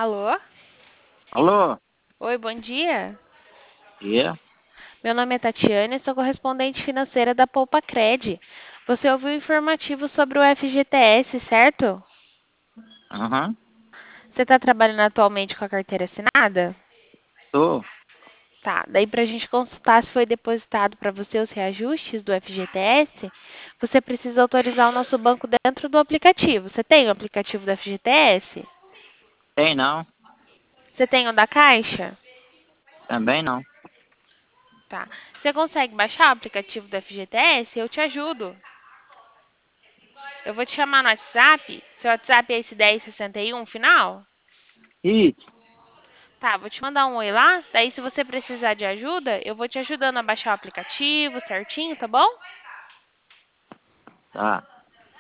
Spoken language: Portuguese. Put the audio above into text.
Alô? Alô? Oi, bom dia. Yeah. Meu nome é Tatiane, sou correspondente financeira da Poupa Cred. Você ouviu o informativo sobre o FGTS, certo? Aham. Você está trabalhando atualmente com a carteira assinada? Tô. Tá. Daí, para a gente consultar se foi depositado para você os reajustes do FGTS, você precisa autorizar o nosso banco dentro do aplicativo. Você tem o aplicativo do FGTS? Tem não? Você tem o da Caixa? Também não. Tá. Você consegue baixar o aplicativo do FGTS? Eu te ajudo. Eu vou te chamar no WhatsApp. Seu WhatsApp é esse 1061 final? Isso. Tá, vou te mandar um oi lá. Daí, se você precisar de ajuda, eu vou te ajudando a baixar o aplicativo certinho, tá bom? Tá.